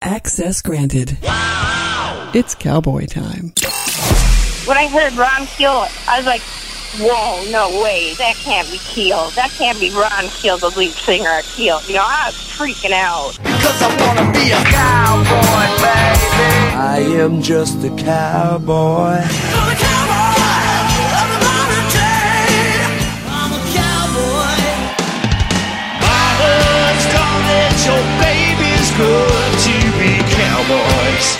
Access granted. Wow! It's cowboy time. When I heard Ron Keel, I was like, whoa, no way, that can't be Keel. That can't be Ron Keel, the lead singer of Keel. You know, I was freaking out. Because I want to be a cowboy, baby. I am just a cowboy. I'm a cowboy of the modern day. I'm a cowboy. My husband's gone that your baby's good to be cowboys.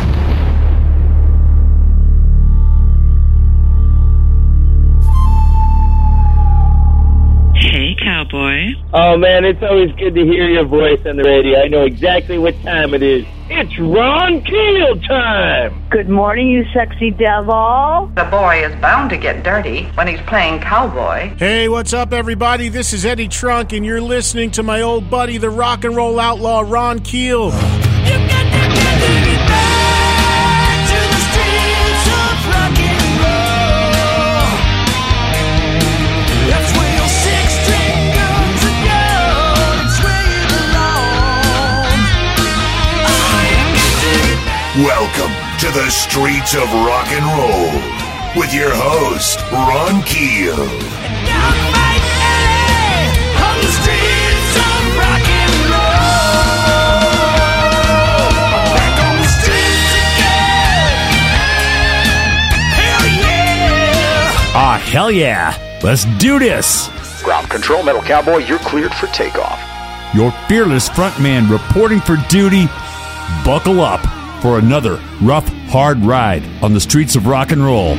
Cowboy. Oh man, it's always good to hear your voice on the radio. I know exactly what time it is. It's Ron Keel time! Good morning, you sexy devil. The boy is bound to get dirty when he's playing cowboy. Hey, what's up, everybody? This is Eddie Trunk, and you're listening to my old buddy, the rock and roll outlaw, Ron Keel. Welcome to the streets of rock and roll with your host, Ron Keel. Ah, hell yeah. Let's do this. Ground control, Metal Cowboy, you're cleared for takeoff. Your fearless frontman reporting for duty. Buckle up for another rough, hard ride on the streets of rock and roll.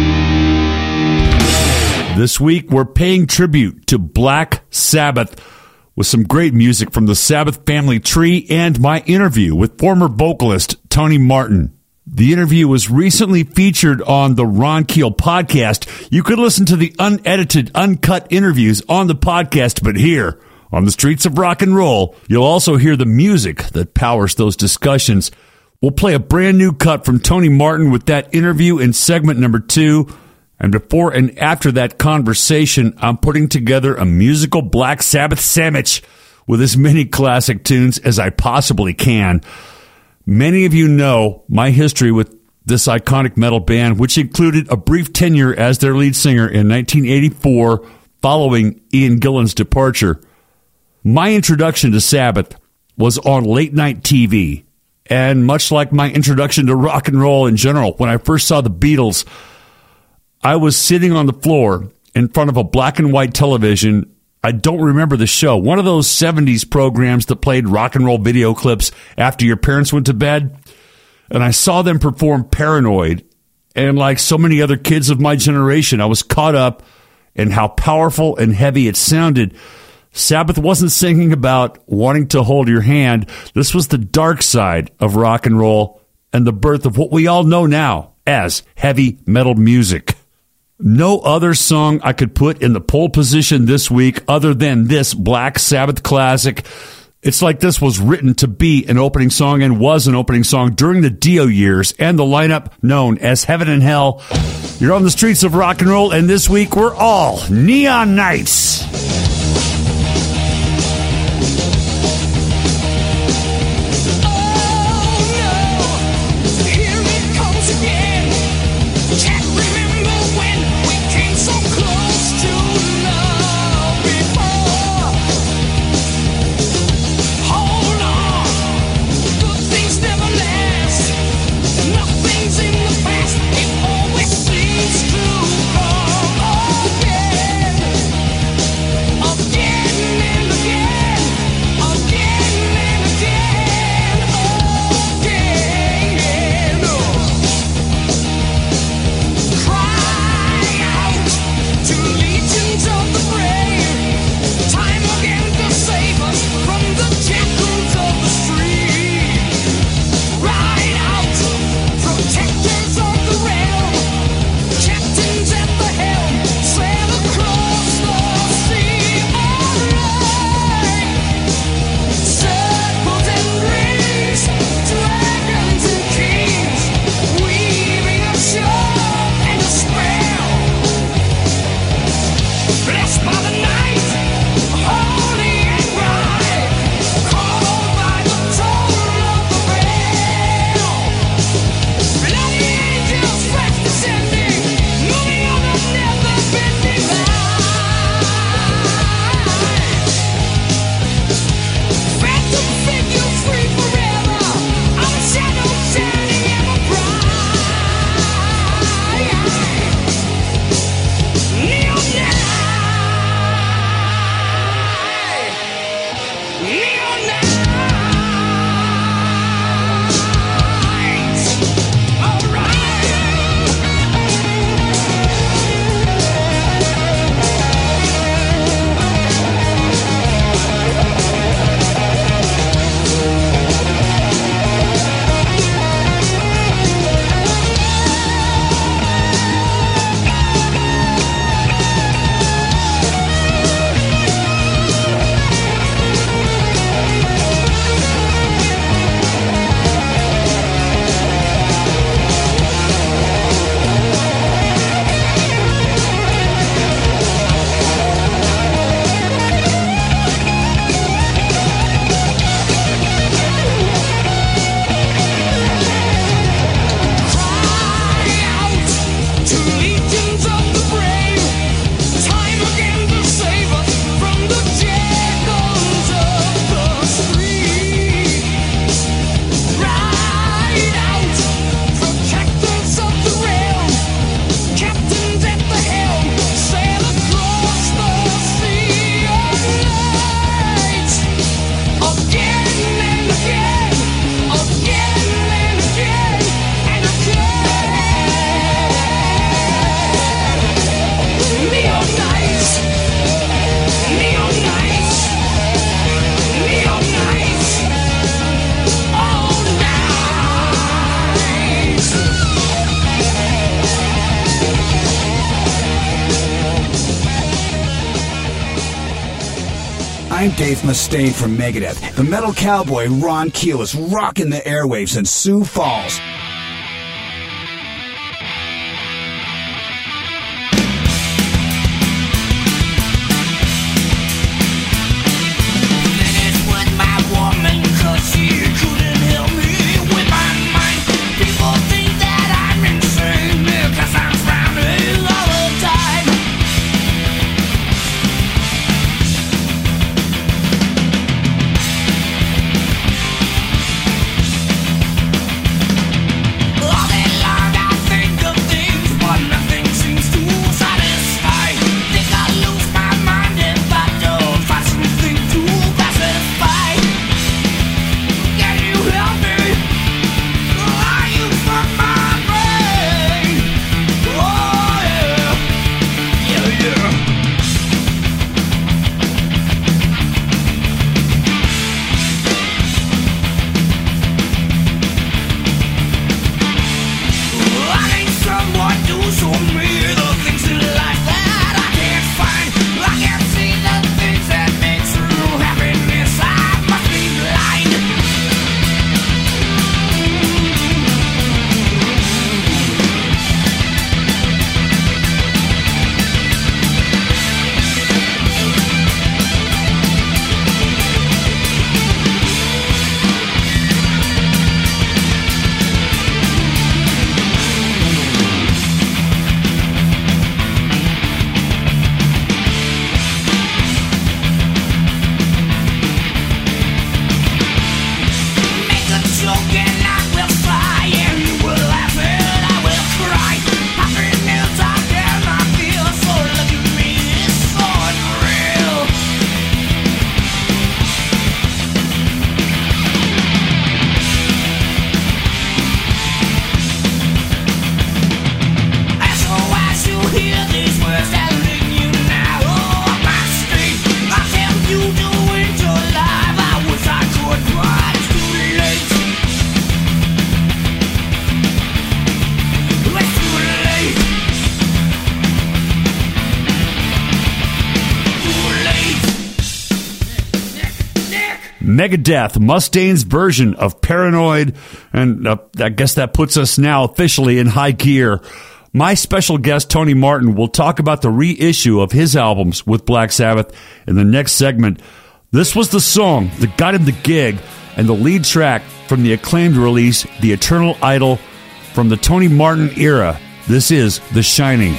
This week, we're paying tribute to Black Sabbath with some great music from the Sabbath family tree and my interview with former vocalist Tony Martin. The interview was recently featured on the Ron Keel podcast. You could listen to the unedited, uncut interviews on the podcast, but here, on the streets of rock and roll, you'll also hear the music that powers those discussions. We'll play a brand new cut from Tony Martin with that interview in segment number 2. And before and after that conversation, I'm putting together a musical Black Sabbath sandwich with as many classic tunes as I possibly can. Many of you know my history with this iconic metal band, which included a brief tenure as their lead singer in 1984 following Ian Gillan's departure. My introduction to Sabbath was on late night TV. And much like my introduction to rock and roll in general, when I first saw the Beatles, I was sitting on the floor in front of a black and white television. I don't remember the show. One of those 70s programs that played rock and roll video clips after your parents went to bed. And I saw them perform Paranoid. And like so many other kids of my generation, I was caught up in how powerful and heavy it sounded. Sabbath wasn't singing about wanting to hold your hand. This was the dark side of rock and roll and the birth of what we all know now as heavy metal music. No other song I could put in the pole position this week other than this Black Sabbath classic. It's like this was written to be an opening song and was an opening song during the Dio years and the lineup known as Heaven and Hell. You're on the streets of rock and roll, and this week we're all Neon Knights. Ride out, protectors of the rain. I'm Dave Mustaine from Megadeth. The metal cowboy Ron Keel is rocking the airwaves in Sioux Falls. Megadeth, Mustaine's version of Paranoid, and I guess that puts us now officially in high gear. My special guest, Tony Martin, will talk about the reissue of his albums with Black Sabbath in the next segment. This was the song that got him the gig and the lead track from the acclaimed release, The Eternal Idol, from the Tony Martin era. This is The Shining.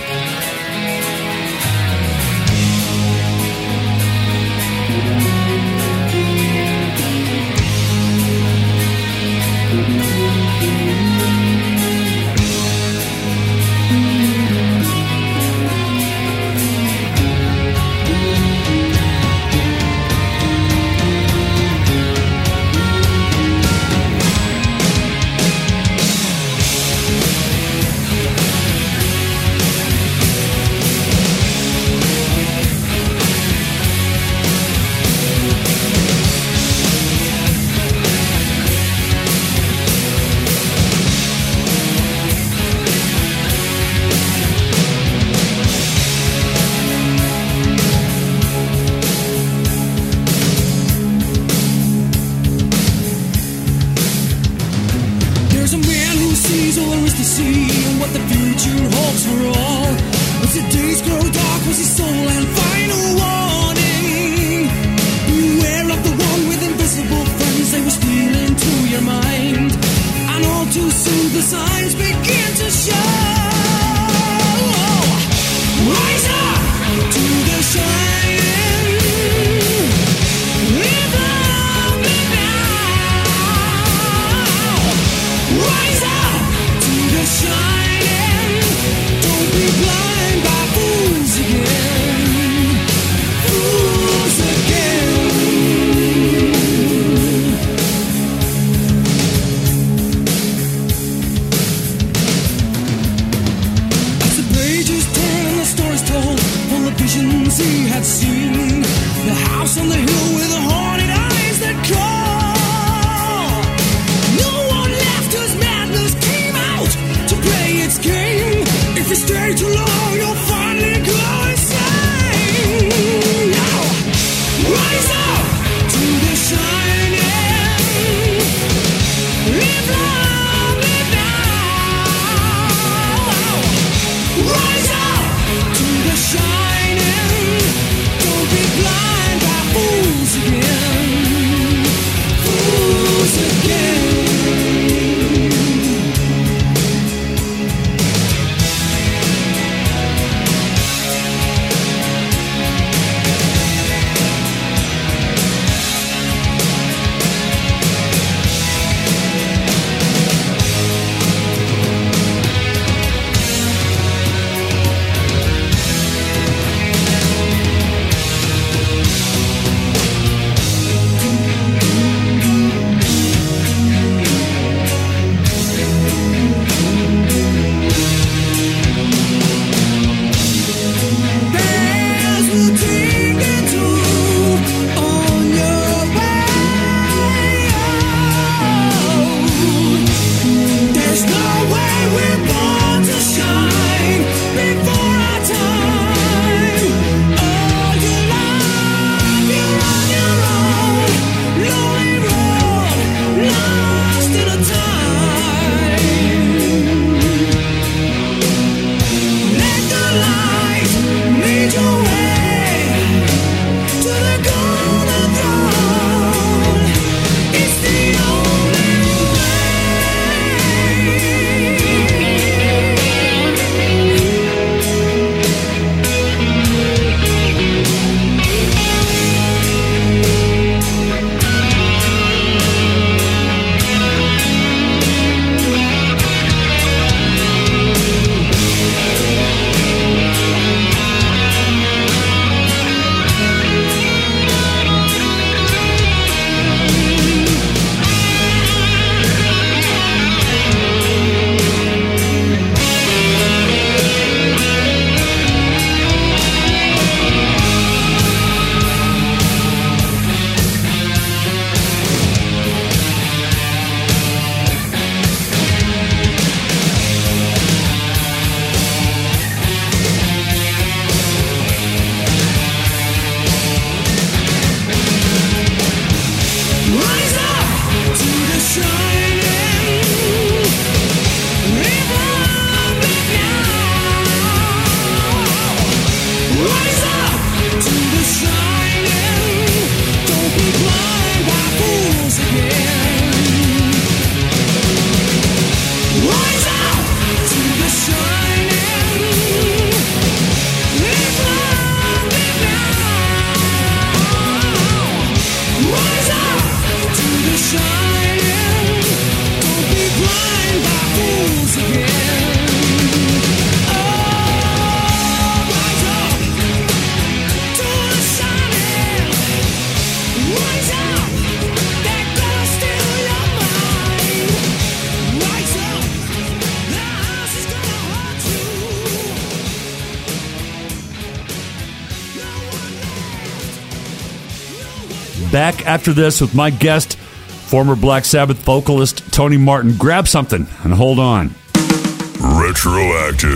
Back after this with my guest, former Black Sabbath vocalist Tony Martin. Grab something and hold on. Retroactive.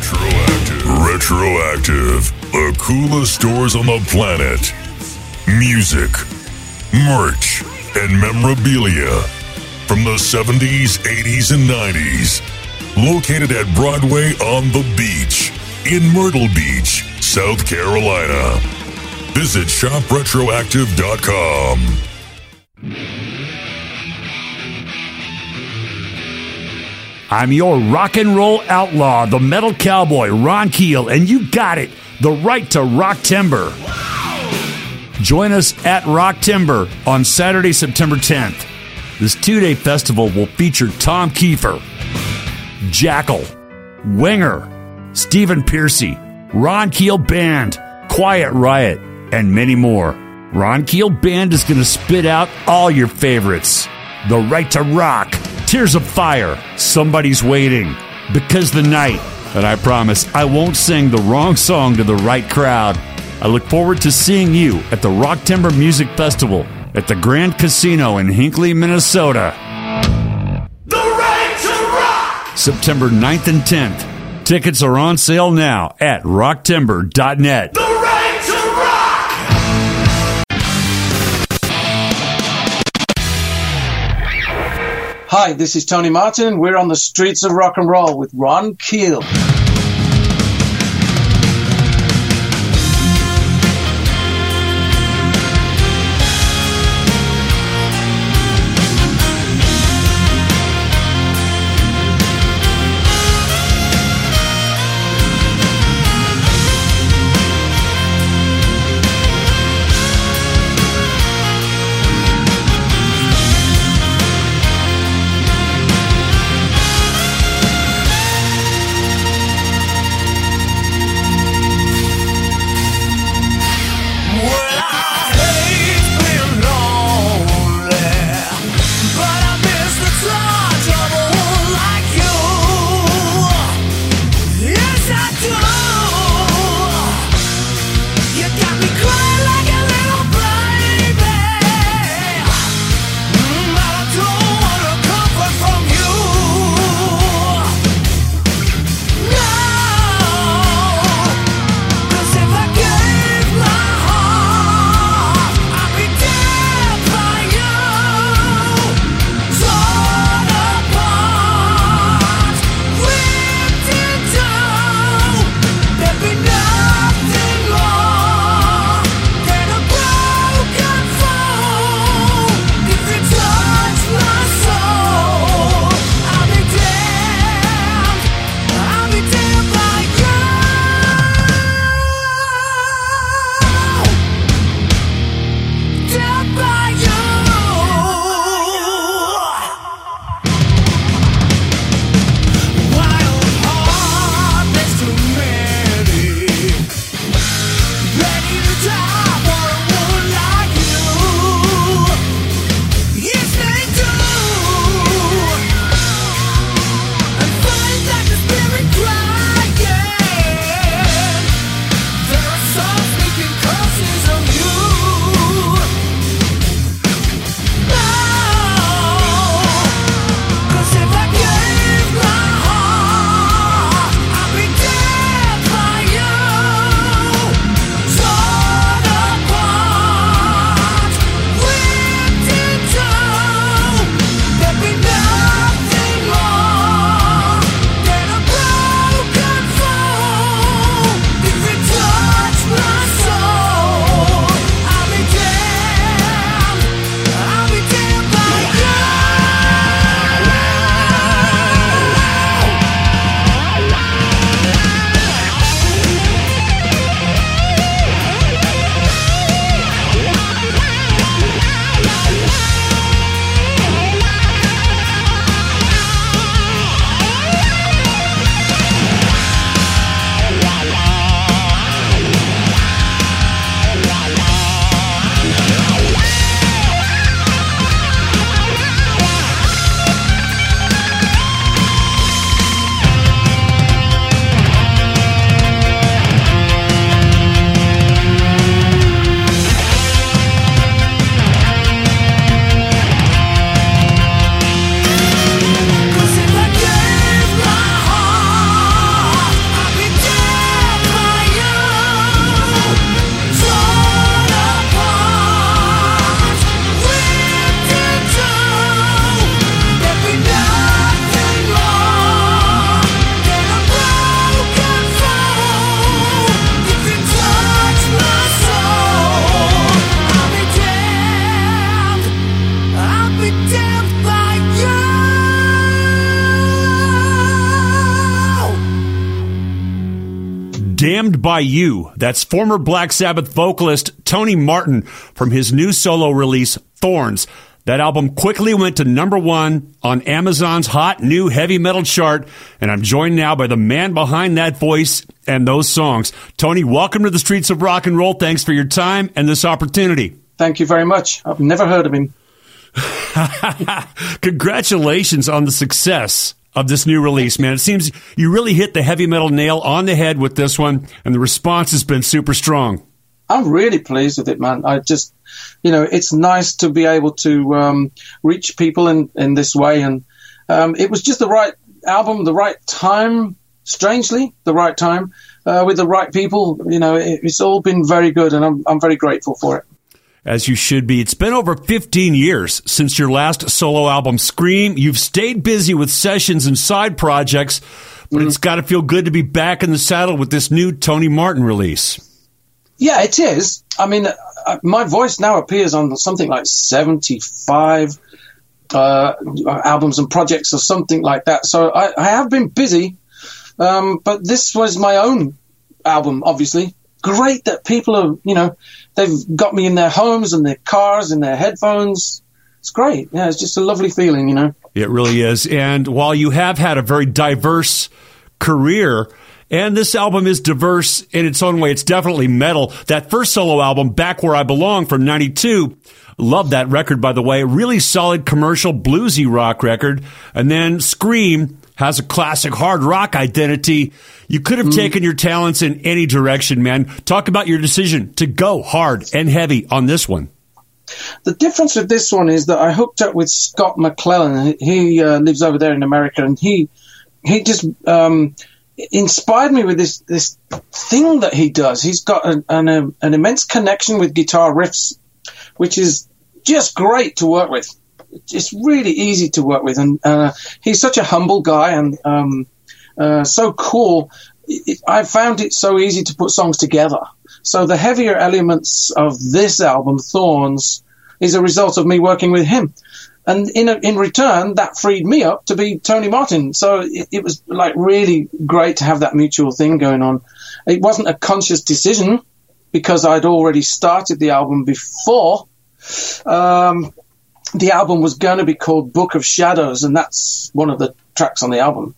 The coolest stores on the planet. Music, merch, and memorabilia from the 70s, 80s, and 90s. Located at Broadway on the Beach in Myrtle Beach, South Carolina. Visit shopretroactive.com. I'm your rock and roll outlaw, the metal cowboy, Ron Keel, and you got it, the right to rock timber. Join us at Rock Timber on Saturday, September 10th. This 2-day festival will feature Tom Kiefer, Jackal, Winger, Stephen Piercy, Ron Keel Band, Quiet Riot, and many more. Ron Keel Band is going to spit out all your favorites. The Right to Rock, Tears of Fire, Somebody's Waiting, Because the Night, and I promise I won't sing the wrong song to the right crowd. I look forward to seeing you at the Rock Timber Music Festival at the Grand Casino in Hinckley, Minnesota. The Right to Rock! September 9th and 10th. Tickets are on sale now at rocktimber.net. The Right to Rock! Hi, this is Tony Martin. We're on the streets of rock and roll with Ron Keel. Damned by You. That's former Black Sabbath vocalist Tony Martin from his new solo release, Thorns. That album quickly went to #1 on Amazon's hot new heavy metal chart, and I'm joined now by the man behind that voice and those songs. Tony, welcome to the Streets of Rock and Roll. Thanks for your time and this opportunity. Thank you very much. I've never heard of him. Congratulations on the success of this new release, man. It seems you really hit the heavy metal nail on the head with this one, and the response has been super strong. I'm really pleased with it, man. I just, it's nice to be able to reach people in this way, and it was just the right album, the right time, strangely, the right time, with the right people. It's all been very good, and I'm very grateful for it. As you should be. It's been over 15 years since your last solo album, Scream. You've stayed busy with sessions and side projects, but it's got to feel good to be back in the saddle with this new Tony Martin release. Yeah, it is. I mean, my voice now appears on something like 75 albums and projects or something like that. So I have been busy, but this was my own album, obviously. Great that people are, they've got me in their homes and their cars and their headphones. It's great. Yeah, it's just a lovely feeling, It really is. And while you have had a very diverse career, and this album is diverse in its own way, it's definitely metal. That first solo album, Back Where I Belong from 92, love that record, by the way. Really solid commercial bluesy rock record. And then Scream has a classic hard rock identity. You could have taken your talents in any direction, man. Talk about your decision to go hard and heavy on this one. The difference with this one is that I hooked up with Scott McClellan. He lives over there in America, and he just inspired me with this thing that he does. He's got an immense connection with guitar riffs, which is just great to work with. It's really easy to work with, and he's such a humble guy and so cool. I found it so easy to put songs together. So the heavier elements of this album, Thorns, is a result of me working with him. And in return, that freed me up to be Tony Martin. So it was like really great to have that mutual thing going on. It wasn't a conscious decision because I'd already started the album before. The album was going to be called Book of Shadows, and that's one of the tracks on the album.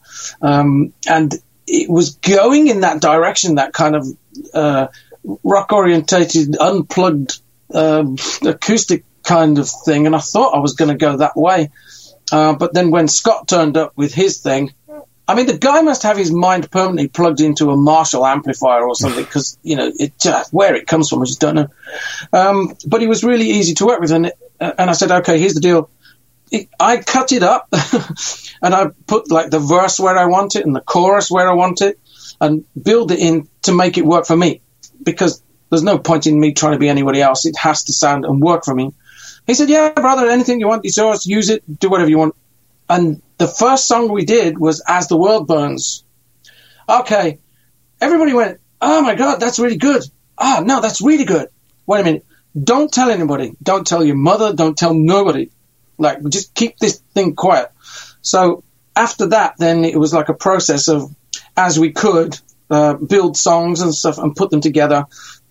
And it was going in that direction, that kind of rock-orientated, unplugged, acoustic kind of thing, and I thought I was going to go that way. But then when Scott turned up with his thing, I mean, the guy must have his mind permanently plugged into a Marshall amplifier or something, because, it just, where it comes from, I just don't know. But he was really easy to work with, and I said, okay, here's the deal. I cut it up, and I put like the verse where I want it and the chorus where I want it, and build it in to make it work for me, because there's no point in me trying to be anybody else. It has to sound and work for me. He said, yeah, brother, anything you want, it's yours, use it, do whatever you want. And the first song we did was As the World Burns. Okay, everybody went, oh my God, that's really good. Ah, no, that's really good. Wait a minute, don't tell anybody. Don't tell your mother, don't tell nobody. Like, just keep this thing quiet. So after that, then it was like a process of, as we could, build songs and stuff and put them together.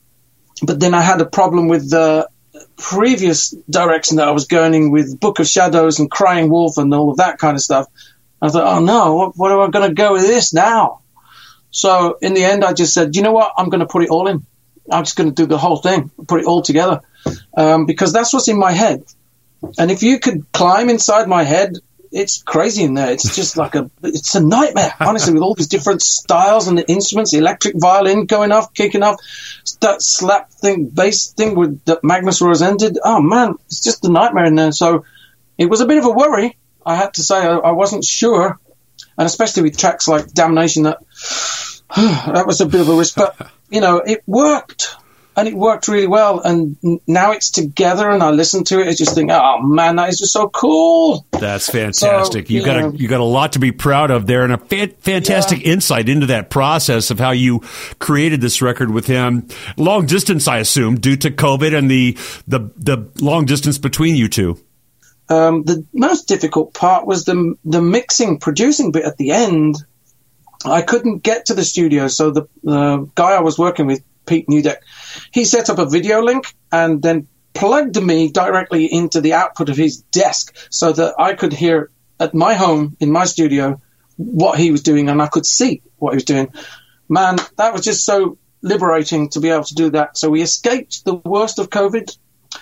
But then I had a problem with the previous direction that I was going in with Book of Shadows and Crying Wolf and all of that kind of stuff. I thought, oh no, what am I going to go with this now? So in the end, I just said, you know what? I'm going to put it all in. I'm just going to do the whole thing, put it all together, because that's what's in my head. And if you could climb inside my head, it's crazy in there. It's just like it's a nightmare, honestly, with all these different styles and the instruments, the electric violin going off, kicking off, that slap thing, bass thing with that Magnus Rosén did. Oh man, it's just a nightmare in there. So it was a bit of a worry. I had to say I wasn't sure, and especially with tracks like Damnation, that was a bit of a risk. But it worked. And it worked really well, and now it's together, and I listen to it, I just think, oh man, that is just so cool. That's fantastic. So, you got a lot to be proud of there, and a fantastic insight into that process of how you created this record with him. Long distance, I assume, due to COVID and the long distance between you two. The most difficult part was the mixing, producing bit at the end. I couldn't get to the studio, so the guy I was working with, Pete Newdeck, he set up a video link and then plugged me directly into the output of his desk so that I could hear at my home, in my studio, what he was doing, and I could see what he was doing. Man, that was just so liberating to be able to do that. So we escaped the worst of COVID.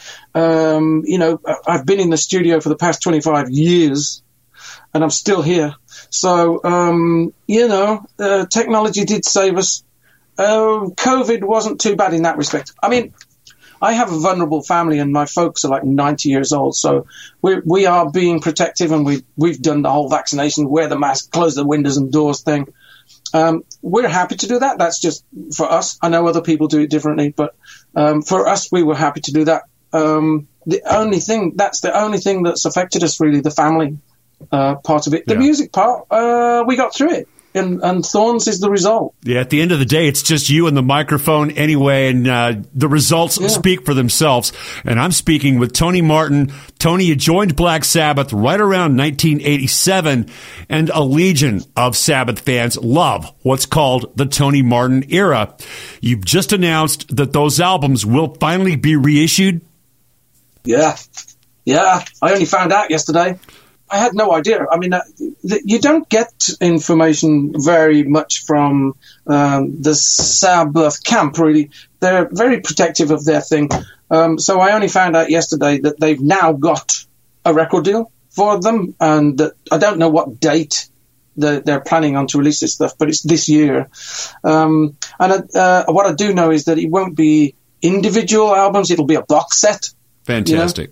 I've been in the studio for the past 25 years, and I'm still here. So, technology did save us. COVID wasn't too bad in that respect. I mean, I have a vulnerable family, and my folks are like 90 years old. So we are being protective, and we've done the whole vaccination, wear the mask, close the windows and doors thing. We're happy to do that. That's just for us. I know other people do it differently, but for us, we were happy to do that. The only thing that's affected us, really, the family part of it. The music part, we got through it. And Thorns is the result. Yeah, at the end of the day, it's just you and the microphone anyway, and the results speak for themselves. And I'm speaking with Tony Martin. Tony, you joined Black Sabbath right around 1987, and a legion of Sabbath fans love what's called the Tony Martin era. You've just announced that those albums will finally be reissued. Yeah, I only found out yesterday. I had no idea. I mean, you don't get information very much from the Sabbath camp, really. They're very protective of their thing. So I only found out yesterday that they've now got a record deal for them, and that I don't know what date they're planning on to release this stuff, but it's this year. What I do know is that it won't be individual albums. It'll be a box set. Fantastic.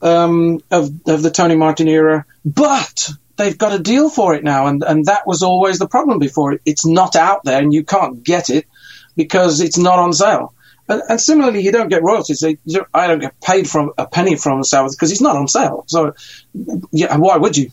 Of the Tony Martin era, but they've got a deal for it now, and that was always the problem before. It's not out there, and you can't get it because it's not on sale. And similarly, you don't get royalties. I don't get paid from a penny from Sabbath because it's not on sale. So, yeah, why would you?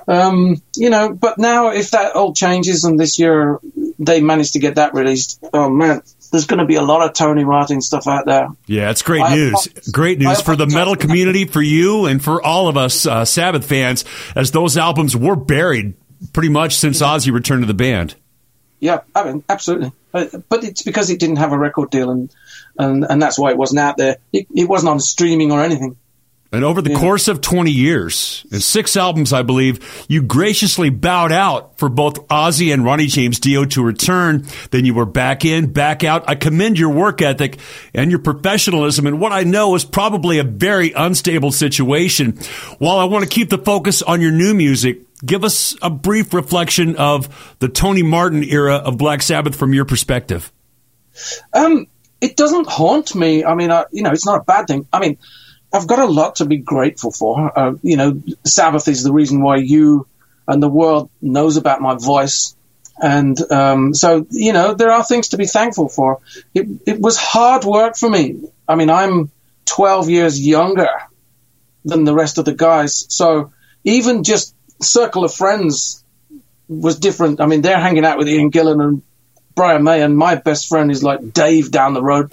But now if that all changes and this year they managed to get that released, oh man, there's going to be a lot of Tony Martin stuff out there. Yeah, it's great news. Great news for the metal community, for you, and for all of us Sabbath fans, as those albums were buried pretty much since Ozzy returned to the band. Yeah, I mean, absolutely. But it's because it didn't have a record deal, and that's why it wasn't out there. It wasn't on streaming or anything. And over the course of 20 years, and 6 albums, I believe, you graciously bowed out for both Ozzy and Ronnie James Dio to return. Then you were back in, back out. I commend your work ethic and your professionalism in what I know is probably a very unstable situation. While I want to keep the focus on your new music, give us a brief reflection of the Tony Martin era of Black Sabbath from your perspective. It doesn't haunt me. I mean, it's not a bad thing. I mean, I've got a lot to be grateful for. Sabbath is the reason why you and the world knows about my voice. And so, there are things to be thankful for. It was hard work for me. I mean, I'm 12 years younger than the rest of the guys. So even just circle of friends was different. I mean, they're hanging out with Ian Gillan and Brian May, and my best friend is like Dave down the road.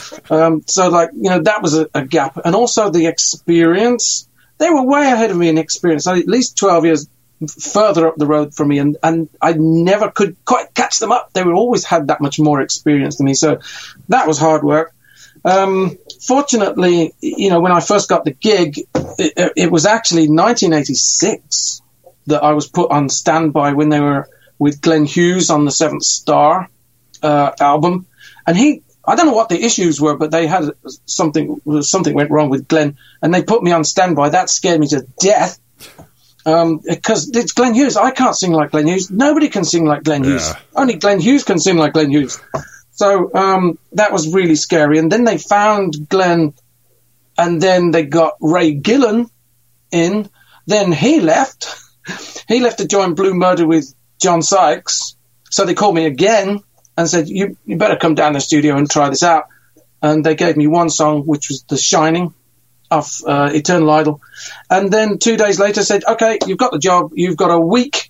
That was a gap. And also the experience. They were way ahead of me in experience, at least 12 years further up the road from me, and I never could quite catch them up. They were always had that much more experience than me. So that was hard work. Fortunately, when I first got the gig, it was actually 1986 that I was put on standby when they were with Glenn Hughes on the Seventh Star album. And I don't know what the issues were, but they had something went wrong with Glenn, and they put me on standby. That scared me to death. Because it's Glenn Hughes. I can't sing like Glenn Hughes. Nobody can sing like Glenn Hughes. Only Glenn Hughes can sing like Glenn Hughes. So that was really scary. And then they found Glenn, and then they got Ray Gillan in. Then he left. He left to join Blue Murder with John Sykes. So they called me again and said, you better come down to the studio and try this out. And they gave me one song, which was The Shining off Eternal Idol. And then 2 days later said, okay, you've got the job. You've got a week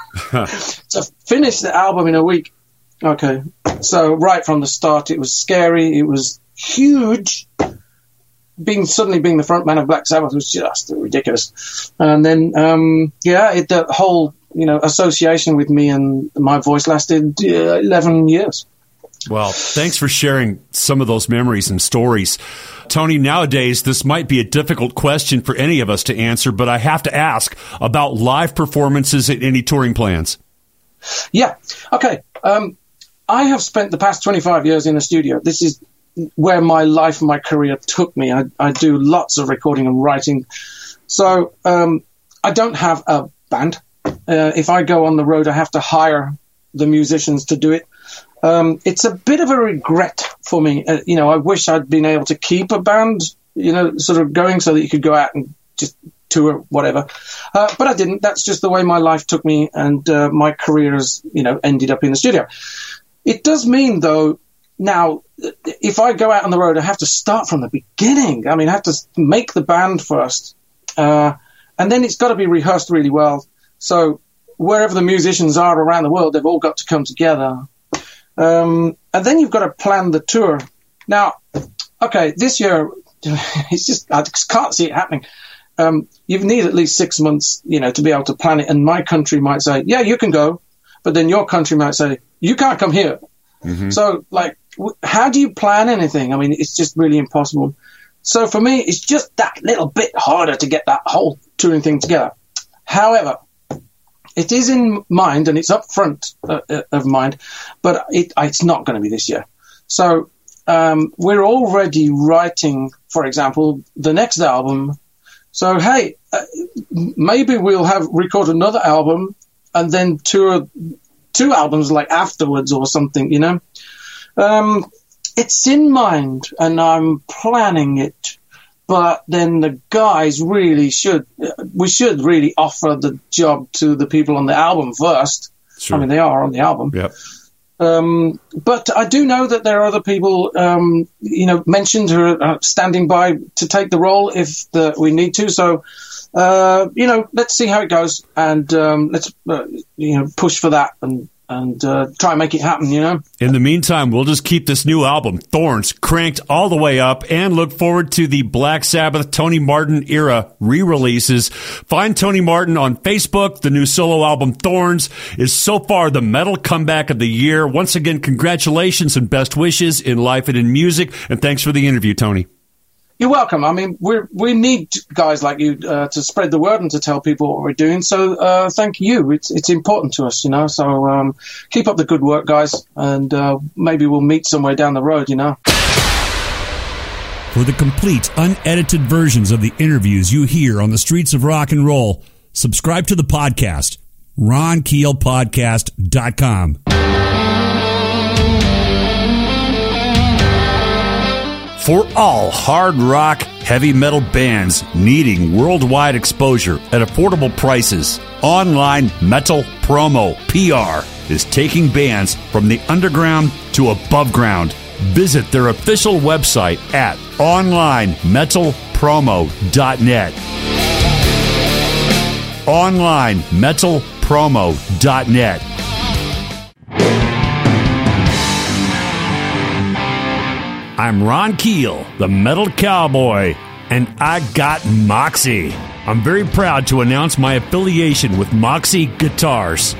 to finish the album in a week. Okay. So right from the start, it was scary. It was huge. Suddenly being the front man of Black Sabbath was just ridiculous. And then, the whole association with me and my voice lasted 11 years. Well, thanks for sharing some of those memories and stories. Tony, nowadays, this might be a difficult question for any of us to answer, but I have to ask about live performances and any touring plans. Yeah. Okay. I have spent the past 25 years in a studio. This is where my life and my career took me. I do lots of recording and writing. So I don't have a band. If I go on the road, I have to hire the musicians to do it. It's a bit of a regret for me. I wish I'd been able to keep a band, sort of going so that you could go out and just tour, whatever. But I didn't. That's just the way my life took me, and my career has, ended up in the studio. It does mean, though, now, if I go out on the road, I have to start from the beginning. I mean, I have to make the band first. And then it's got to be rehearsed really well. So wherever the musicians are around the world, they've all got to come together. And then you've got to plan the tour. Now, okay, this year, it's just, I just can't see it happening. You need at least 6 months, to be able to plan it. And my country might say, yeah, you can go. But then your country might say, you can't come here. Mm-hmm. So, how do you plan anything? I mean, it's just really impossible. So for me, it's just that little bit harder to get that whole touring thing together. However, it is in mind and it's up front of mind, but it's not going to be this year. So we're already writing, for example, the next album. So, hey, maybe we'll record another album and then tour 2 albums afterwards or something, It's in mind and I'm planning it, but then the guys we should really offer the job to the people on the album first. Sure. I mean, they are on the album. Yep. But I do know that there are other people, mentioned who are standing by to take the role if we need to. So, let's see how it goes, and let's push for that and try and make it happen, In the meantime, we'll just keep this new album, Thorns, cranked all the way up and look forward to the Black Sabbath Tony Martin era re-releases. Find Tony Martin on Facebook. The new solo album, Thorns, is so far the metal comeback of the year. Once again, congratulations and best wishes in life and in music. And thanks for the interview, Tony. You're welcome. I mean, we need guys like you to spread the word and to tell people what we're doing. So thank you. It's important to us, So keep up the good work, guys, and maybe we'll meet somewhere down the road, For the complete, unedited versions of the interviews you hear on the streets of rock and roll, subscribe to the podcast, RonKeelPodcast.com. For all hard rock, heavy metal bands needing worldwide exposure at affordable prices, Online Metal Promo, PR, is taking bands from the underground to above ground. Visit their official website at onlinemetalpromo.net. onlinemetalpromo.net. I'm Ron Keel, the Metal Cowboy, and I got Moxie. I'm very proud to announce my affiliation with Moxie Guitars.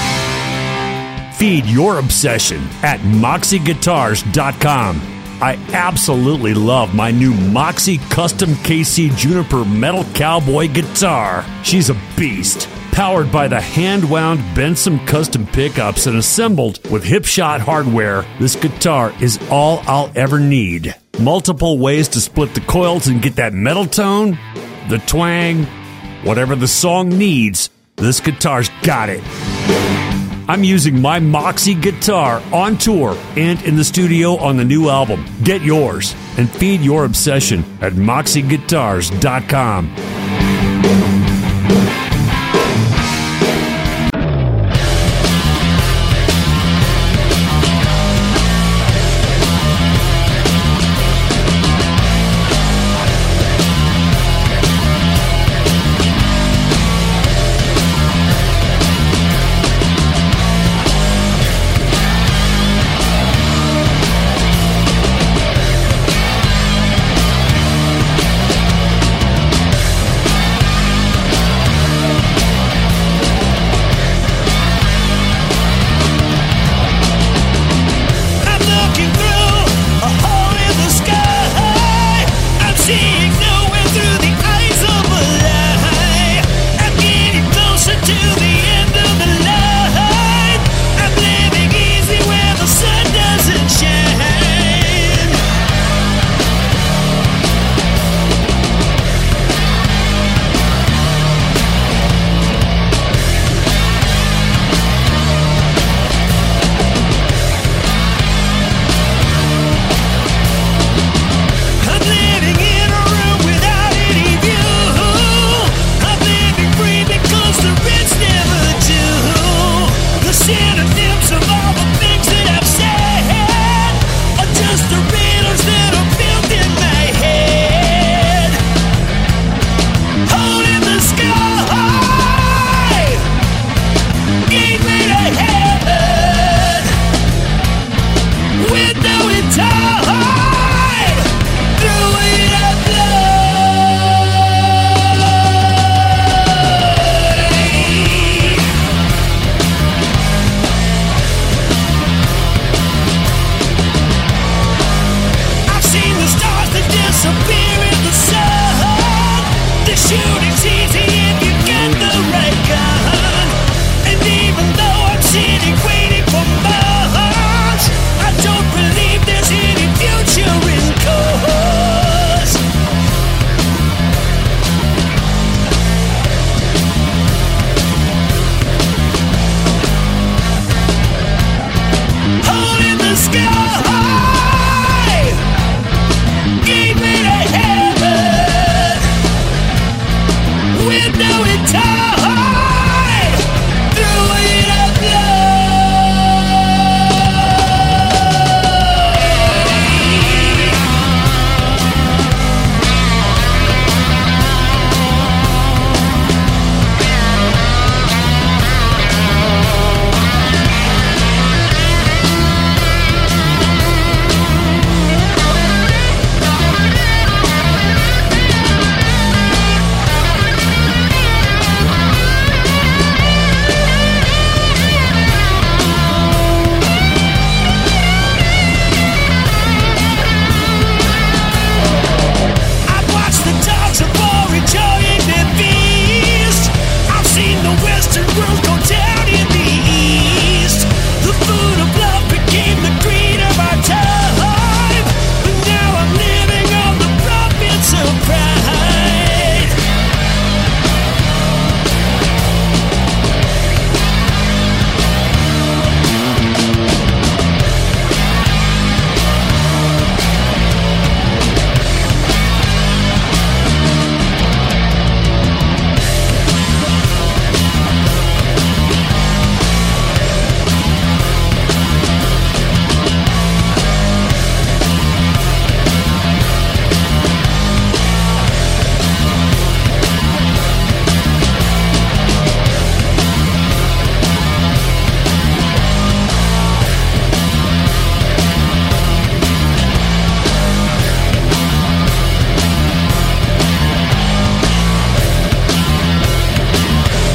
Feed your obsession at MoxieGuitars.com. I absolutely love my new Moxie Custom KC Juniper Metal Cowboy guitar. She's a beast. Powered by the hand-wound Benson custom pickups and assembled with Hipshot hardware, this guitar is all I'll ever need. Multiple ways to split the coils and get that metal tone, the twang, whatever the song needs, this guitar's got it. I'm using my Moxie guitar on tour and in the studio on the new album. Get yours and feed your obsession at MoxieGuitars.com.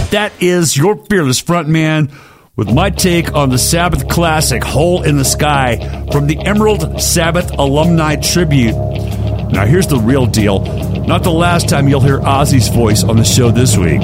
That is your fearless frontman with my take on the Sabbath classic, Hole in the Sky, from the Emerald Sabbath Alumni Tribute. Now, here's the real deal. Not the last time you'll hear Ozzy's voice on the show this week.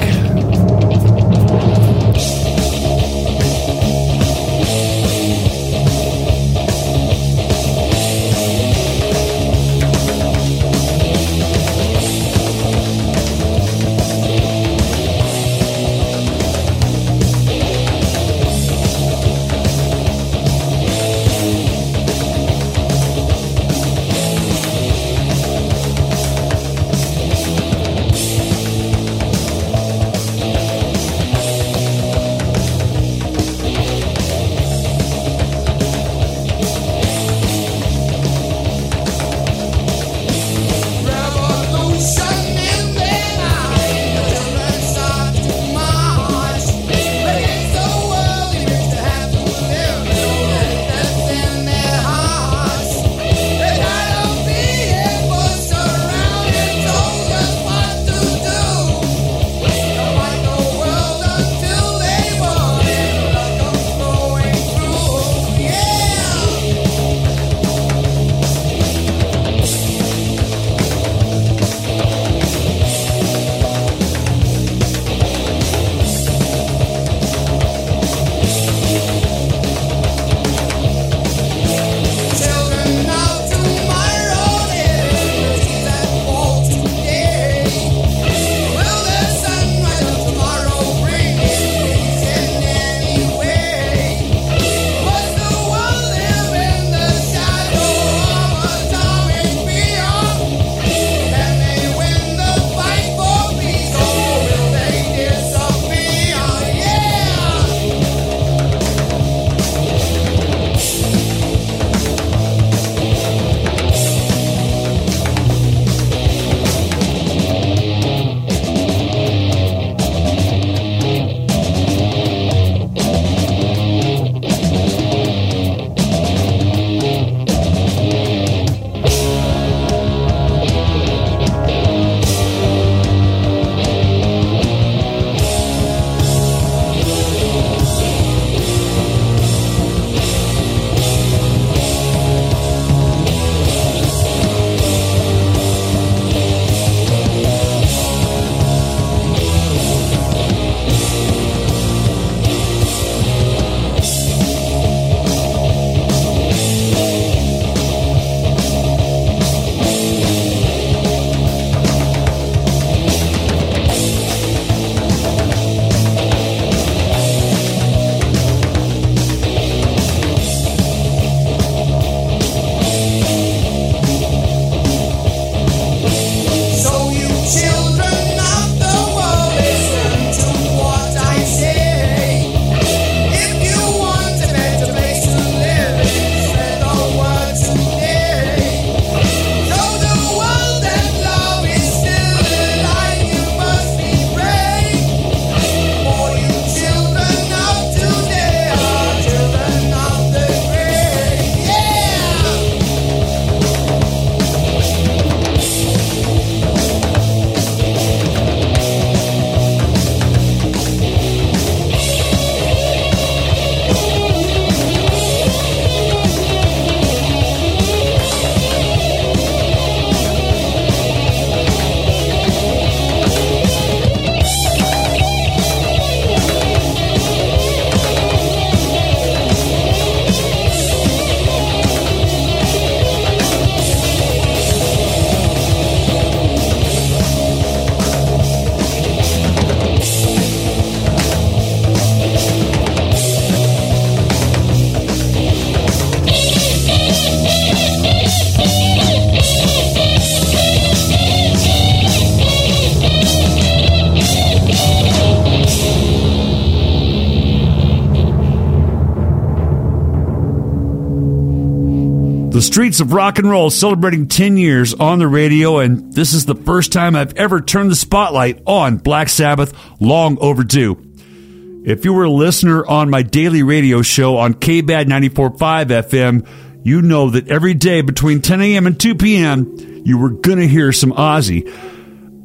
The Streets of Rock and Roll celebrating 10 years on the radio, and this is the first time I've ever turned the spotlight on Black Sabbath, long overdue. If you were a listener on my daily radio show on KBAD 94.5 FM, you know that every day between 10 a.m. and 2 p.m., you were going to hear some Ozzy.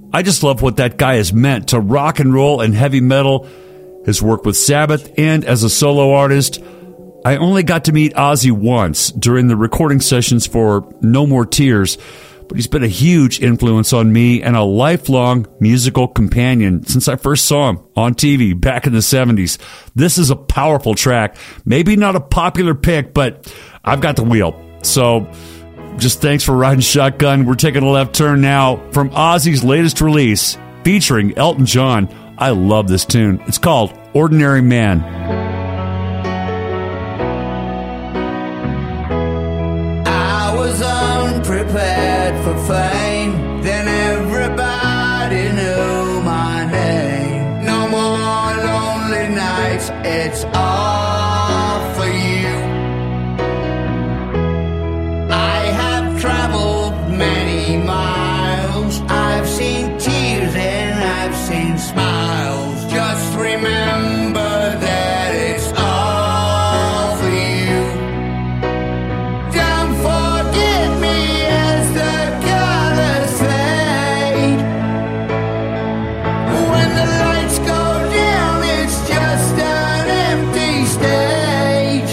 I just love what that guy has meant to rock and roll and heavy metal, his work with Sabbath, and as a solo artist. I only got to meet Ozzy once during the recording sessions for No More Tears, but he's been a huge influence on me and a lifelong musical companion since I first saw him on TV back in the 70s. This is a powerful track. Maybe not a popular pick, but I've got the wheel. So just thanks for riding shotgun. We're taking a left turn now from Ozzy's latest release featuring Elton John. I love this tune. It's called Ordinary Man. Prepared for fame, then everybody knew my name. No more lonely nights, it's all for you. I have traveled many miles, I've seen tears and I've seen smiles. Just remember that it's all for you. Don't forget me as the colors fade. When the lights go down, it's just an empty stage.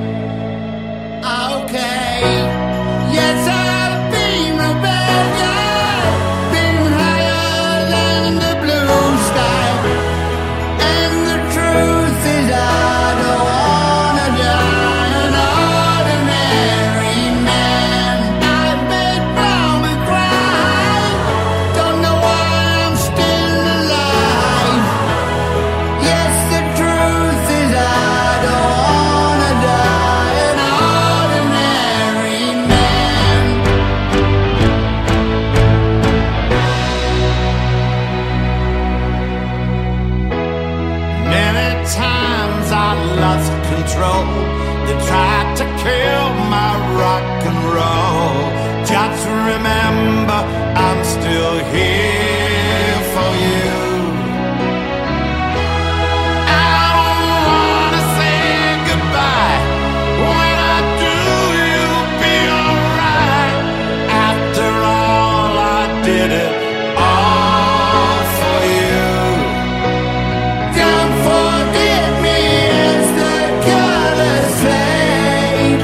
Okay, yes, I've been a bad guy, been higher than the blue sky. And the truth is I don't wanna die an ordinary man. I've made mama cry, don't know why I'm still alive. Yes, the truth is I don't wanna die an ordinary man. Many times I lost control. They tried to kill my rock and roll. Just remember, I'm still here for you. I don't wanna say goodbye. When I do, you'll be alright. After all, I did it all for you. Don't forget me as the colors fade.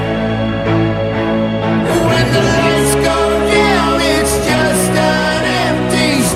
When the lights go down, it's just an empty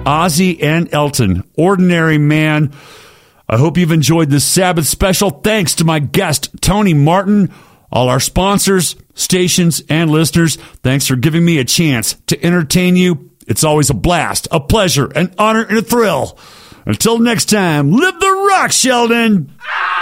Ozzy and Elton. Ordinary Man. I hope you've enjoyed this Sabbath special. Thanks to my guest, Tony Martin, all our sponsors, stations, and listeners. Thanks for giving me a chance to entertain you. It's always a blast, a pleasure, an honor, and a thrill. Until next time, live the rock, Sheldon!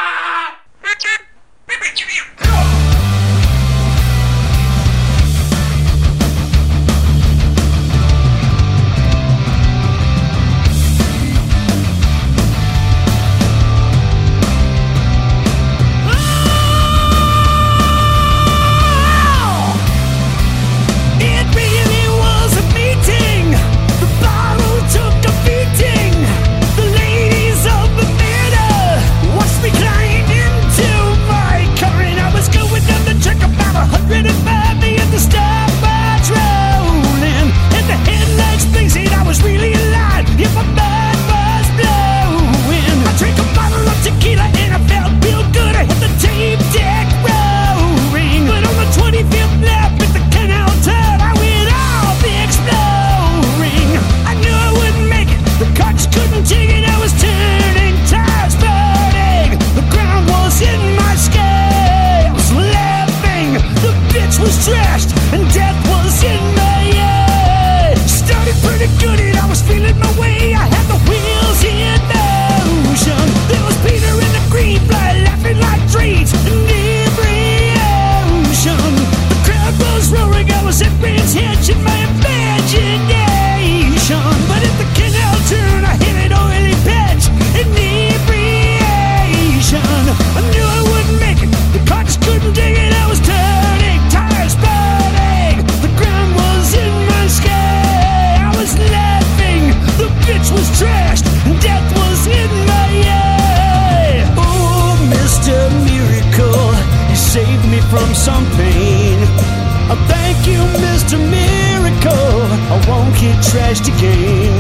From some pain. Oh, thank you, Mr. Miracle. I won't get trashed again.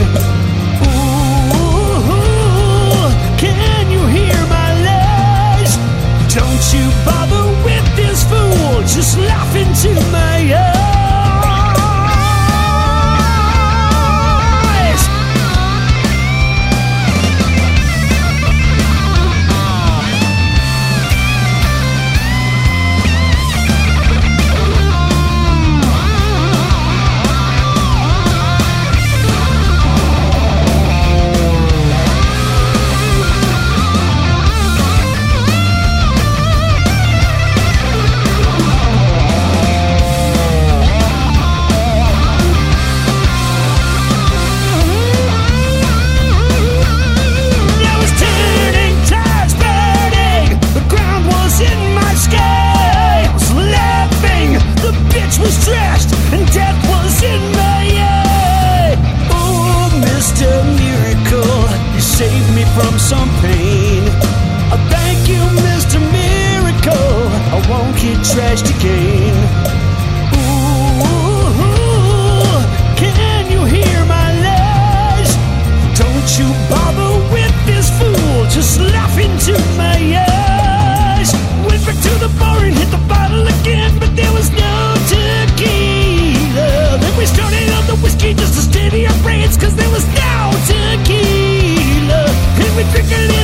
Ooh, can you hear my lies? Don't you bother with this fool. Just laugh into my eyes. From some pain. Oh, thank you, Mr. Miracle. I won't get trashed again. Ooh, can you hear my lies? Don't you bother with this fool. Just laugh into my eyes. Went back to the bar and hit the bottle again, but there was no tequila. Then we started on the whiskey just to steady our brains, cause there was no tequila. And we drink a little